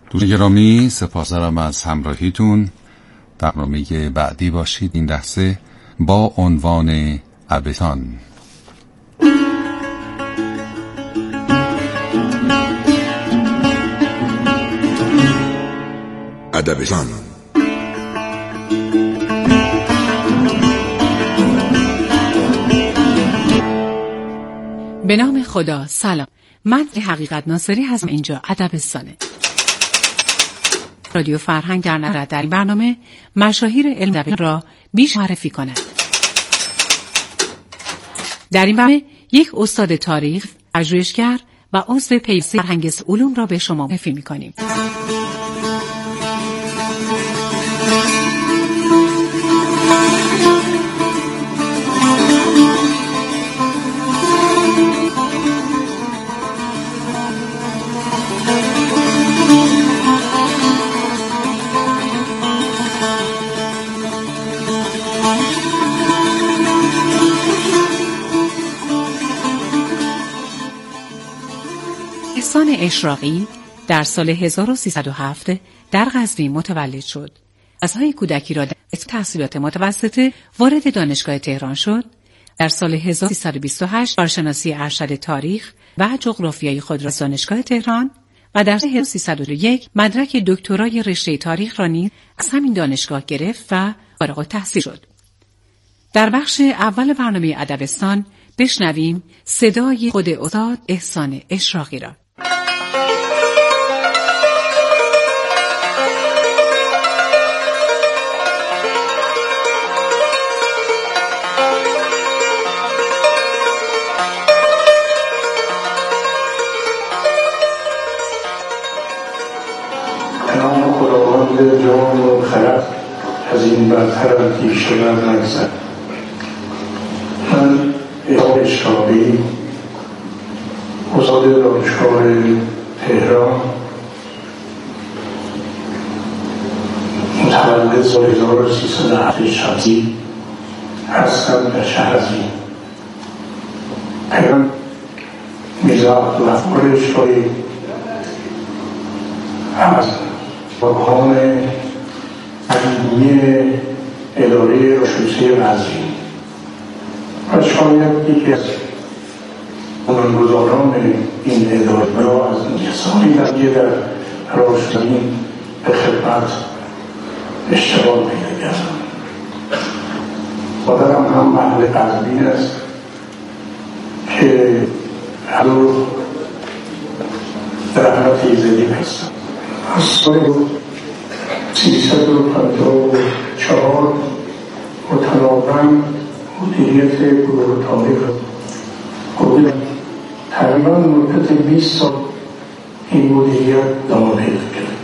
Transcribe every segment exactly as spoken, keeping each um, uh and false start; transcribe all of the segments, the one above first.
دوستان گرامی، سپاسگزارم از همراهیتون. در برنامه بعدی باشید. این لحظه با عنوان ادبستان. ادبستان به نام خدا. سلام، من حقیقت ناصری هستم. اینجا ادبستانه. رادیو فرهنگ در نظر در این برنامه مشاهیر علم ادب را بیش معرفی کند. در این برنامه یک استاد تاریخ، پژوهشگر و عضو پیوسته فرهنگ علوم را به شما معرفی می‌کنیم. احسان اشراقی در سال هزار و سیصد و هفت در قزوین متولد شد. از های کودکی را در تحصیلات متوسطه وارد دانشگاه تهران شد. در سال هزار و سیصد و بیست و هشت کارشناسی ارشد تاریخ و جغرافیای خود را از دانشگاه تهران و در سال هزار و سیصد و یک مدرک دکترای رشته تاریخ را نیز از همین دانشگاه گرفت و فارغ التحصیل شد. در بخش اول برنامه ادبستان بشنویم صدای خود استاد احسان اشراقی را. نام خداوند جان و خرد از این برتر اندیشه من نگذر. من احسان اشراقی، استاد دانشگاه تهران، متولد سال هزار و سیصد و هفت شمسی هستم در شهر قزوین. پیام میزاد و افکار اشراقی از مقام قدیمی اداره رشوه قزوین و شاید یکی از بنیانگذاران این اداره را از کسانی که در راشدین به خدمت اشتغال پیدا کردم. مادرم هم محل قزوین است که هر در حالت ایزدی هستم. از سال سیصد و پنجاه و چهار متناوباً مدیریت گروه تاریخ گروه تقریباً مدت بیست سال این مدیریت ادامه پیدا کرد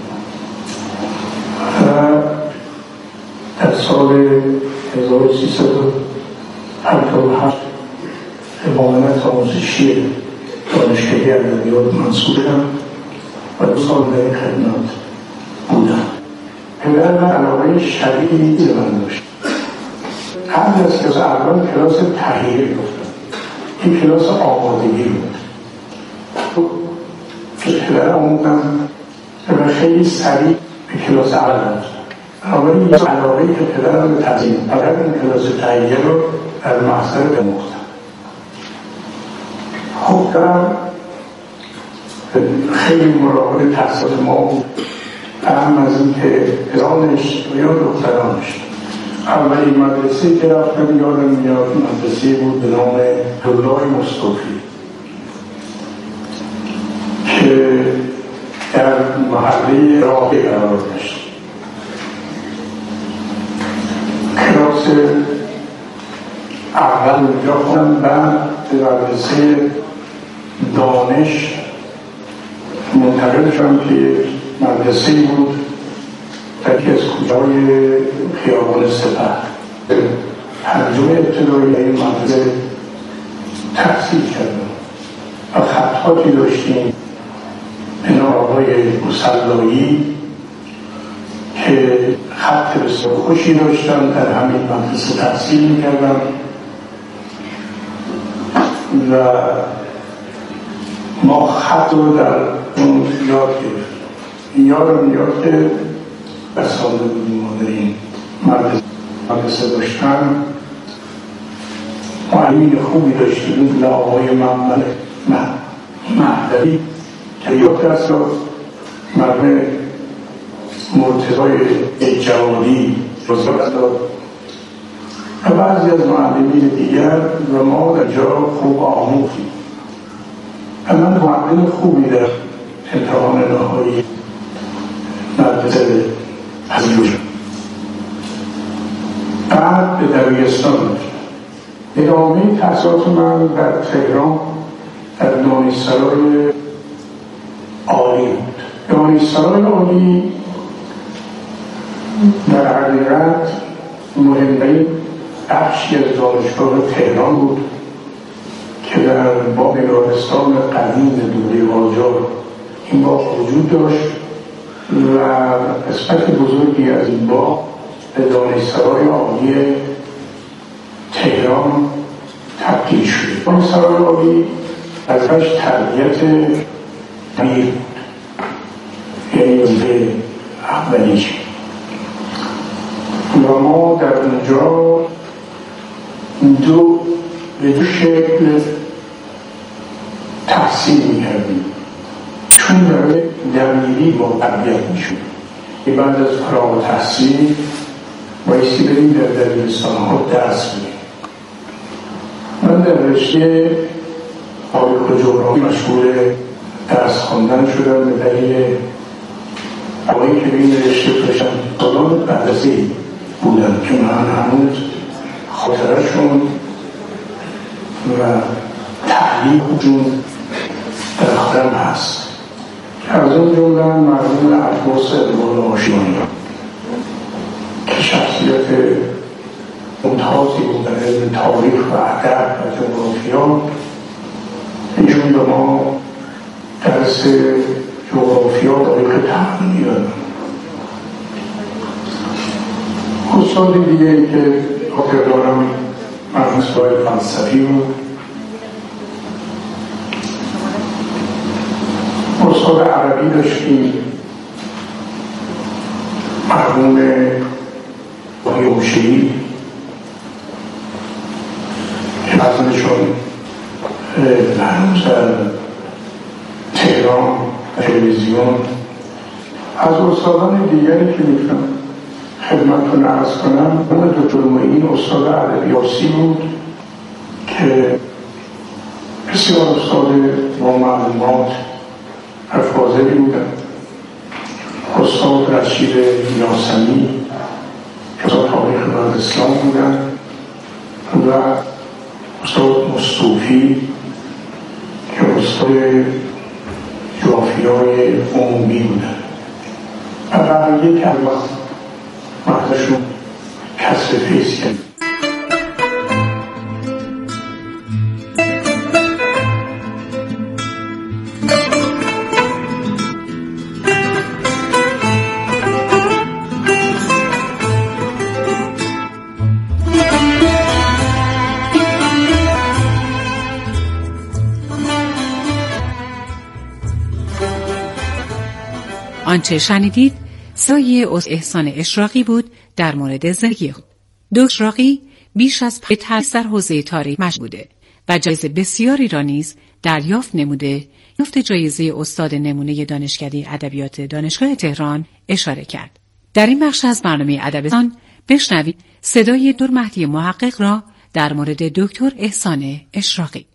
و در سال هزار و سیصد و پنجاه و هفت به معاونت آموزشی دانشگاهی ادبیات منصوب شدم و دو سال در این خدمت بودم. پدر من علاقه شدیدی به من داشت. قبل از کلاس اول کلاس تحلیلی گفتم، این کلاس آمادگی بود. پدر آمودم و خیلی سریع به کلاس اول رفتم. بنابراین یه علاقه‌ای که پدرم به تزیین فقط این کلاس تحلیلی رو در محضر بمختم. خب دارم خیلی مراقب تحصیلات ما بود، اهم از این که پسرانش و یا دخترانش. اولین مدرسه که رفتم یادم میاد مدرسه بود به نام دولای مصطفی که در محله راهی قرار داشت. کلاس اول اونجا خوندم، بعد به مدرسه دانش منتقل شدم که مدرسه بود در یکی از کوچه‌های خیابان سپه. پنجم ابتدایی این مدرسه تحصیل کردم و خطاطی داشتیم به نام آقای مسلایی که خط بسیار خوشی داشتم، در همین مدرسه تحصیل می‌کردم و ما خط رو در اون یاد گرفتیم. یادم میاد که بساله بودیم و در این مدرسه داشتن معلمین خوبی داشتیم آقای محمد مهدوی که یاد دست را مرمه مرتضای جوادی رزاق داد و بعضی از معلمین دیگر و ما در جا خوب آموختیم و من معلم خوبی در امتحان نهایی مدرسه پذیرفته شدم. بعد به دبیرستان رفتم. ادامه تحصیلات من در تهران در دانشسرای عالی بود. دانشسرای عالی در حقیقت مهمترین بخشی از دانشگاه تهران بود که در باغ نگارستان قدیم دوره قاجار این باغ وجود داشت و قسمت بزرگی از این باغ به دانشسرای عالی تهران تبدیل شد. دانشسرای عالی ازش تربیت دبیر بود، یعنی به اولیش و ما در اونجا دو به دو شکل تحصیل می‌کردیم. چون برای دبیری ما تربیت می‌شد. بعد از فراغ تحصیل بایستی بریم در دبیرستان‌ها درس بدیم. من در رشته تاریخ و جغرافی مشغول درس خواندن شدم به دلیل آقایی که بین رشته داشتم سالان مدرسه‌ای بودن که من هنوز خاطرشون و تحلیلشون در خاطرم هست. از اون جمله مرحوم عباس اقبال آشیانی که شخصیت ممتازی بود در علم تاریخ و ادب و جغرافیا، ایشون به ما درس جغرافیا و تاریخ تحلیل می‌دادن. استاد دیگه که خاطر دارم مرحوم استاد فلسفی بود. استاد عربی داشتیم مرحوم یوشی که ازشون هنوز در تهران تلویزیون. از استادان دیگری که میتونم خدمتتون عرض کنم، اون دکتر معین استاد ادبیاتی بود که بسیار استاد با معلومات و فاضلی بودن. استاد رشید یاسمی که استاد تاریخ و اسلام بودن و استاد مصطفی که استاد جغرافیای عمومی بودن و بقیه که الوقت مردشون کسر فیض کرد. آنچه شنیدید سایه از احسان اشراقی بود در مورد زندگی خود. دکتر اشراقی بیش از پنج تدریس در حوزه تاریخ مشغول بوده و جایزه بسیاری را نیز دریافت نموده. یافت جایزه استاد نمونه دانشکده ادبیات دانشگاه تهران اشاره کرد. در این بخش از برنامه ادبستان بشنوید صدای دکتر مهدی محقق را در مورد دکتر احسان اشراقی.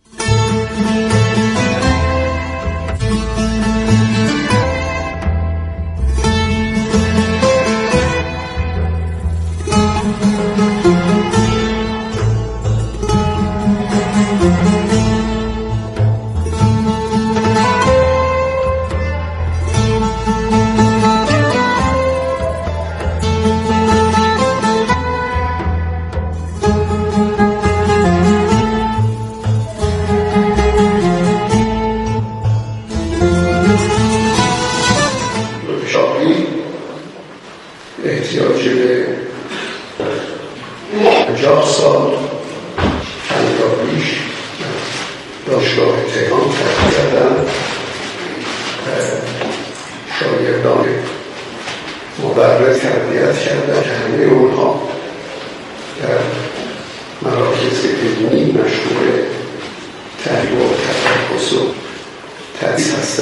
شاگردان مبرز تربیت کردن که همه اونها در مراکز علمی مشهور تحریب و تفحص و تدریس هستن.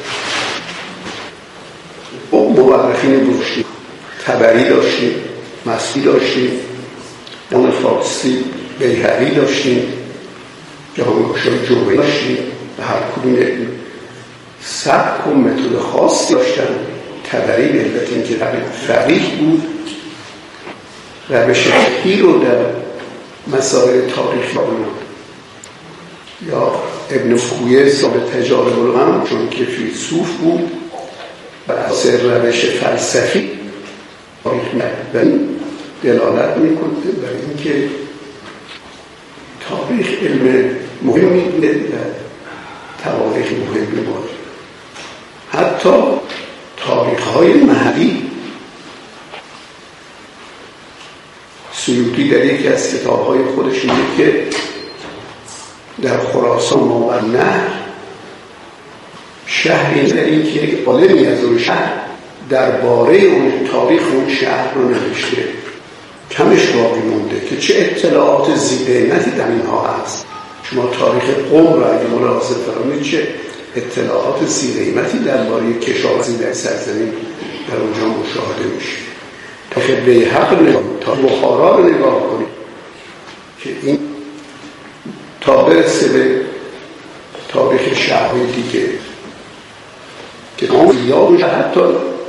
مورخین بزرگی طبری داشتیم، مسعودی داشتیم، امام فارسی بیهقی داشتیم، جهانگشای جمعی داشتیم و هر کدوم سبک و متد خاصی داشتن. طبری به علت اینکه فقیه بود روش فقهی رو در مسائل تاریخی آورد، یا ابن خویه صاحب تجارب الغم چون که فیلسوف بود و اثر روش فلسفی تاریخ مدنی دلالت میکنه بر اینکه تاریخ علم مهمی بوده و تواریخ مهمی بود. حتی تاریخ های محلی سیوطی در یکی از کتاب های خودش میگه که در خراسان ماوراءالنهر شهری در این که یک عالمی از اون شهر درباره اون تاریخ اون شهر رو نوشته، کمش باقی مونده که چه اطلاعات ذی‌قیمتی در اینها هست. شما تاریخ قم را اگه ملاحظه فرمایید چه اطلاعات ذی‌قیمتی درباره کشاورزی در سرزمین در اونجا مشاهده میشه. تاریخ بیهق نگاه، تاریخ بخارا رو نگاه کنید که این تا برسه به تاریخ شهرهای دیگه که اون یاد حتی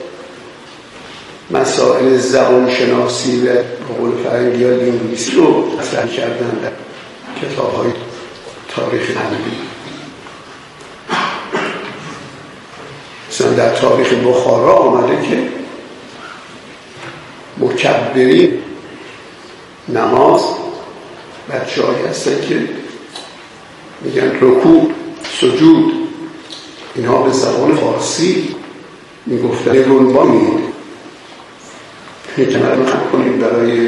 مسائل زبان شناسی و به قول فرنگی ها لینگویستی رو مطرح کردن در کتاب های تاریخ عربی. مثلا در تاریخ بخارا آمده که مکبرین نماز بچه هایی هستن که میگن رکوع سجود، اینها به زبان فارسی میگفتن رنبانید کلمه کنید برای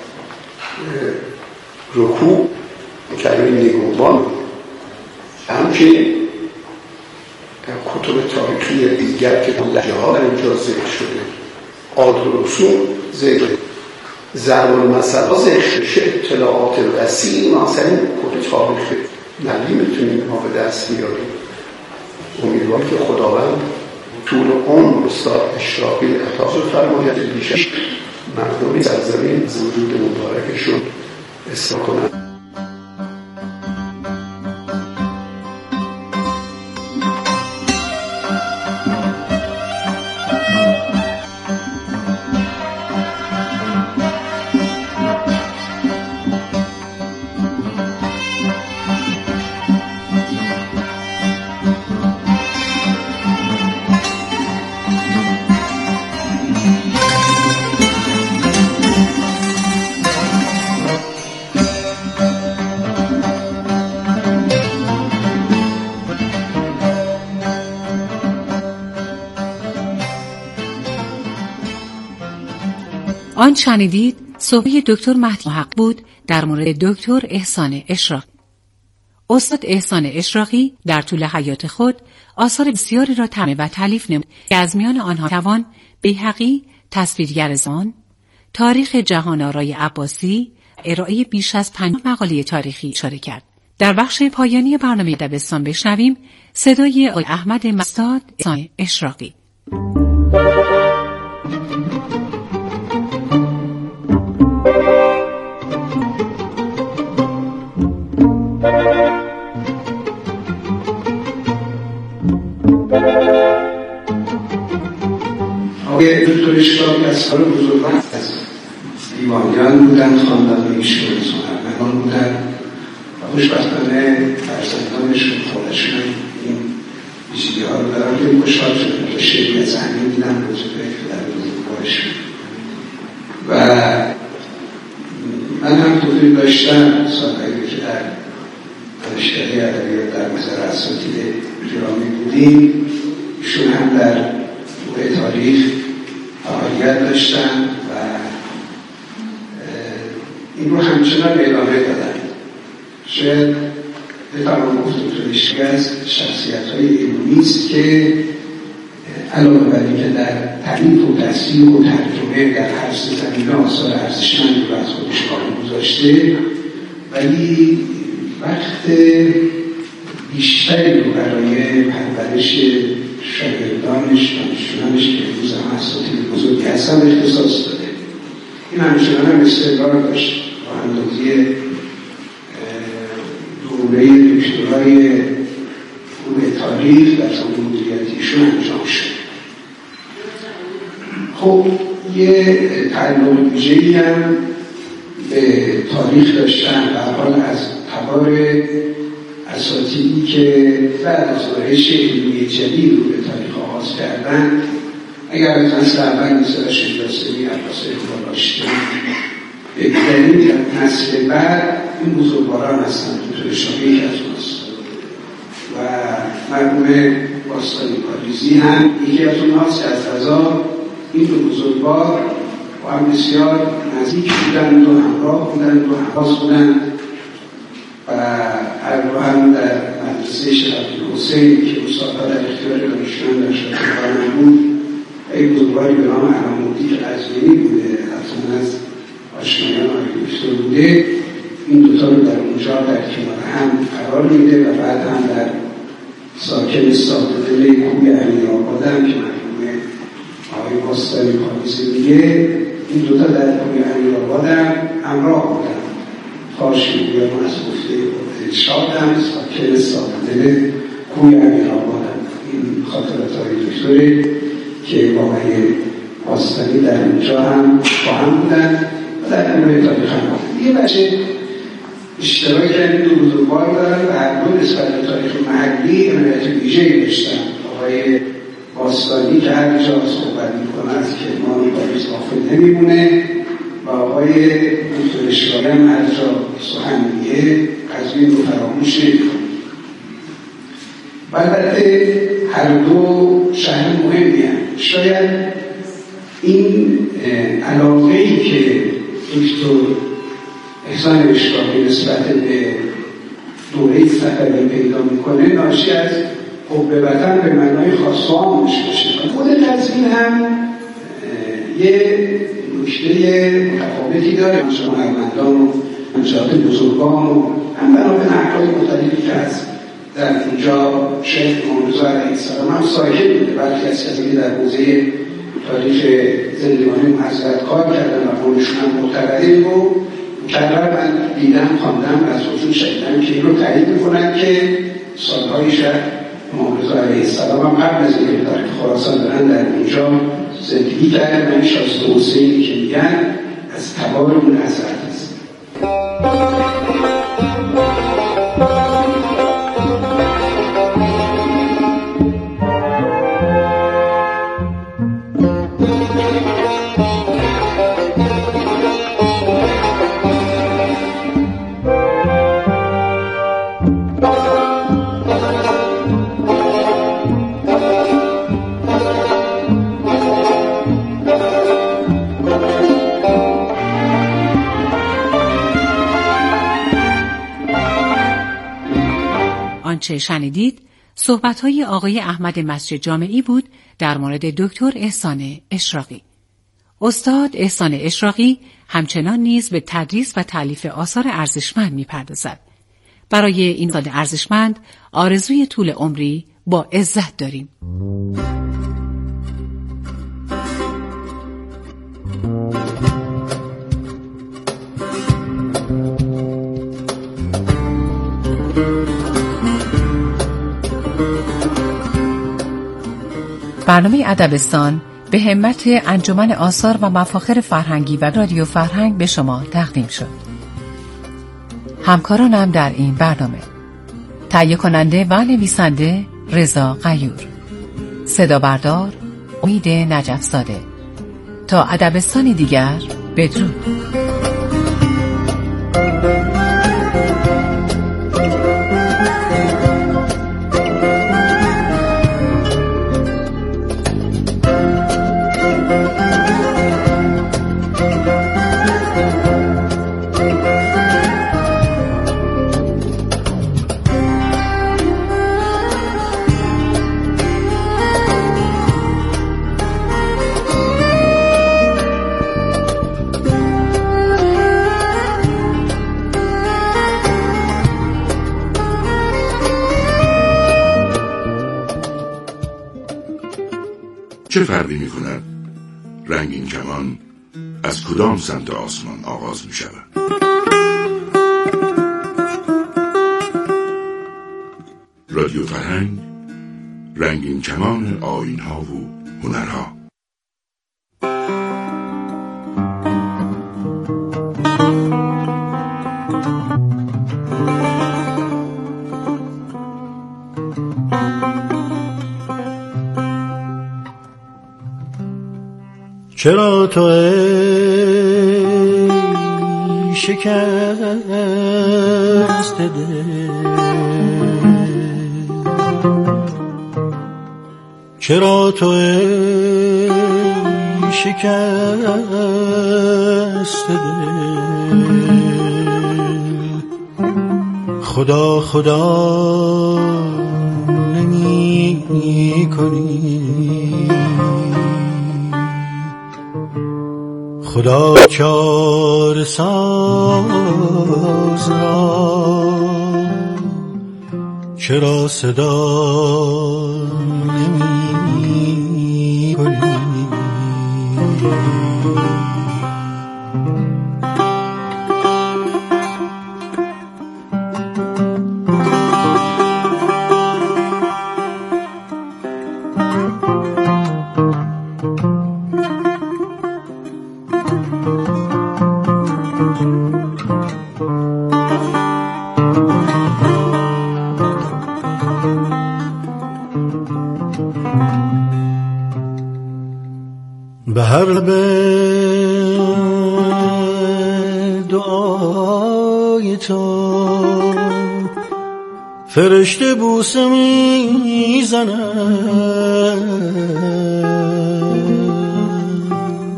رکوع کلمه نگونبان. همچنین در کتب تاریخی دیگر که لهجه ها در اینجا ذکر شده، عادات و رسوم ذکر، ضرب المثل ها ذکر شده، اطلاعات وسیع مثلا کتب تاریخ ملی میتونیم ما به دست بیاریم. امیدوارم که خداوند طول عمر استاد اشراقی عطا فرماید بیشتر مردمی سرزمین از وجود مبارکشون استفاده کنند. آن شنیدید صحبت دکتر مهدی محق بود در مورد دکتر احسان اشراقی. استاد احسان اشراقی در طول حیات خود آثار بسیاری را ترجمه و تالیف نمود که از میان آنها توان بیهقی، تصویرگر زمان، تاریخ جهان آرای عباسی، ارائه بیش از پنجاه مقاله تاریخی اشاره کرد. در بخش پایانی برنامه دبستان بشنویم صدای آقای احمد مستاد احسان اشراقی. آقای دکتر اشراقی از سال بزرگان از دیوانیان بودن، خاندان ایشون هنرمندان بودن و خوشبختانه فرزندانشون خودشون این ویژگی ها رو دارن که خوشحال شدن که شیعی از همین دیدن بزرگه که در بزرگوارشون و من هم توفیق داشتم سالهایی که در دانشگاه ادبیات در مزار اساتید گرامی بودیم، ایشون هم در موقع تاریخ فعالیت داشتن و این رو همچنان ادامه دادن. شاید بتوان گفت دکتر اشراقی از شخصیت‌های علمی است که علاوه بر اینکه در تعریف و تصحیح و ترجمه در هر سه زمینه آثار ارزشمندی رو از خودش باقی گذاشته، ولی وقت بیشتری رو برای پرورش شاگردانش، دانشجویانش که امروز هم اساتید بزرگی هستن اختصاص داده. این همچنان هم استقرار داشت با اندازه دوره دکترای علوم تاریخ در زمان مدیریتیشون انجام شد. خب یه تعلق ویژه‌ای هم به تاریخ داشتن و حال از تبار اساتیدی که بعد از روش علمی جدید رو به تاریخ آغاز کردن، اگر از نسل اول مثل شیرازی، عباس اقبال‌آشتی بگذاریم، نسل بعد این بزرگواران هستند که تو اشاره یکی از اوناست و مرحوم باستانی پاریزی هم یکی از اوناست که از فضا این دو بزرگوار و هم بسیار نزدیک بودند و همراه بودند و همراز بودند و هر رو هم در مدرسه شیخ عبدالحسین که استادها در اختیار دانشجویان در شاگردان بود، یک بزرگواری به نام علامودی که قزوینی بوده، حتما از آشنایان آقای دکتر بوده، این دوتا رو در اونجا در کنار هم قرار میده و بعد هم در ساکن ساده دل کوی امیرآباد هم که مرحوم آقای باستانی پاریزی میگه، این دوتا در کوی امیرآباد هم همراه بودن. فارشی بوده ما از گفته ارشاد هم ساکن ساده دل کوی امیرآباد هم. این خاطرات های دکتره که با آقای باستانی در اونجا هم با هم بودن و در انواع تاریخ هم بودن. یه بچه اشتراک این دو بزرگوار دارن و هر دو نسبت به تاریخ محلی عنایت ویژه‌ای داشتن. آقای باستانی که هر جا صحبت میکنه از کرمان پاریس غافل نمیمونه و آقای دکتر اشراقی هم هر جا سخن میگه قزوین رو فراموش نمیکنه. و البته هر دو شهر مهمی هم. شاید این علاقه‌ای که دکتر احسان اشراقی نسبت به دوره صفوی پیدا میکنه ناشی از حب وطن به معنای خاص و عامش باشه. خود قزوین هم یه نکته متفاوتی داره. شما هنرمندان و منشآت بزرگان و هم بنا به نقل‌های مختلفی که هست در اینجا شیخ امام علیه السلام هم ساکن بوده. برخی از کسانی در حوزه تاریخ زندگانی حضرت کار کردن و قولشون هم معتبره و مکرر من دیدم خواندم از حضور شنیدم که این رو تایید میکنن که سالهای شهر امام علیه السلام هم قبل از اینکه تاریخ خراسان برن در اونجا زندگی کردن و این شازده حسینی که میگن از تبار اون حضرت هست. آنچه شنیدید صحبت‌های آقای احمد مسجد جامعی بود در مورد دکتر احسان اشراقی. استاد احسان اشراقی همچنان نیز به تدریس و تألیف آثار ارزشمند می‌پردازد. برای این استاد ارزشمند آرزوی طول عمری با عزت داریم. برنامه ادبستان به همت انجمن آثار و مفاخر فرهنگی و رادیو فرهنگ به شما تقدیم شد. همکارانم در این برنامه: تهیه کننده و نویسنده رضا غیور، صدا بردار امید نجف‌زاده. تا ادبستانی دیگر، بدرود. چه فرقی می کند رنگین کمان از کدام سمت آسمان آغاز می شود؟ رادیو فرهنگ، رنگین کمان آیین‌ها و هنرها. چرا تو ای شکست دل، چرا تو ای شکست دل، خدا خدا نمی کنی، خدا چاره ساز را چرا صدا نمی کنی؟ به هر لب دعای تو فرشته بوسه میزنند،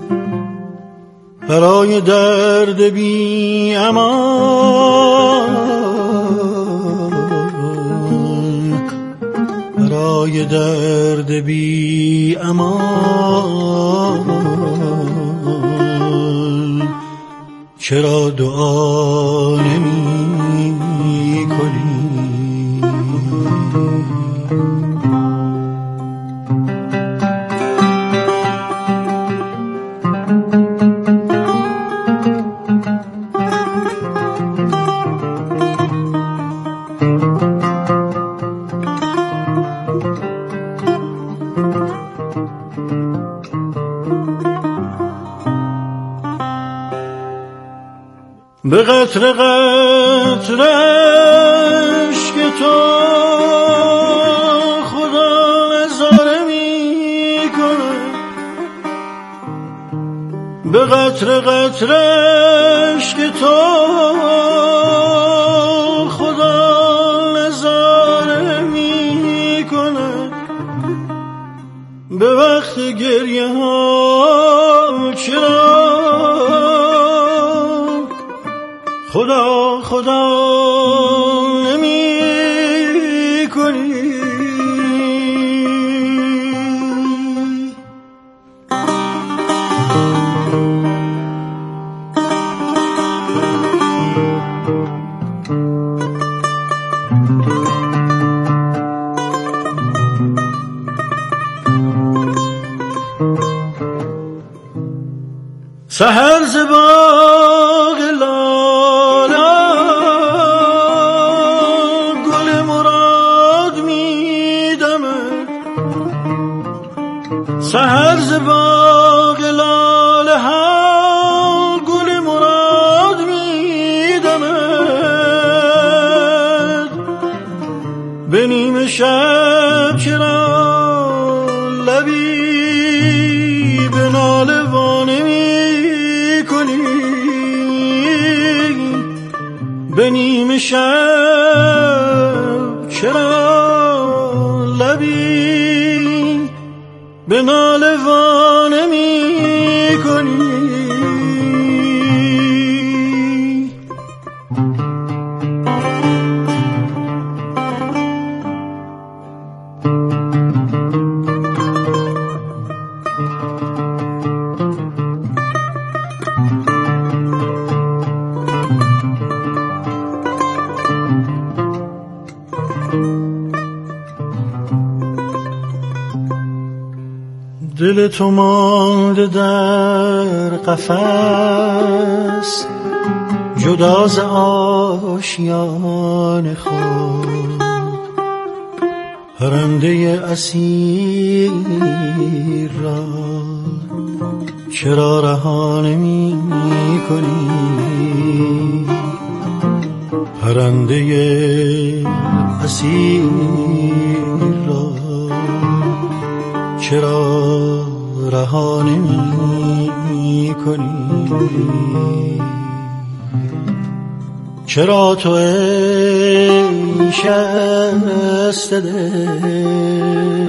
برای درد بی امان، برای درد بی امان، چرا دعا نمی کنی؟ به قطر قطر اشک تو خدا نظاره می کنه، به قطر قطر اشک تو خدا نظاره می کنه، به وقت گریه ها چرا خدا خدا نمی کنی؟ سحر ز باغ لاله گل مراد میدمد، سحر ز باغ لاله ها گل مراد میدمد، به نیمه شب چرا لبی به ناله وانه می کنی؟ به نیمه شب چرا لبی به ناله وانه می کنی؟ دل تو مانده در قفس جدا ز آشیان خود، پرنده اسیر را چرا رها نمی کنی؟ پرنده اسیر را چرا رها نمی کنی؟ چرا تو ای شست دل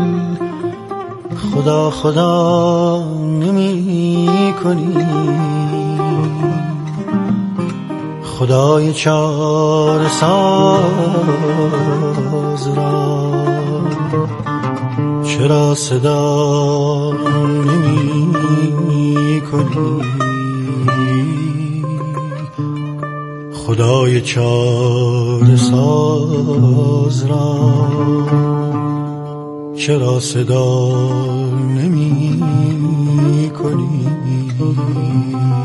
خدا خدا نمی کنی؟ خدای چاره ساز را چرا صدا نمی کنی؟ خدای چاره ساز را چرا صدا نمی کنی؟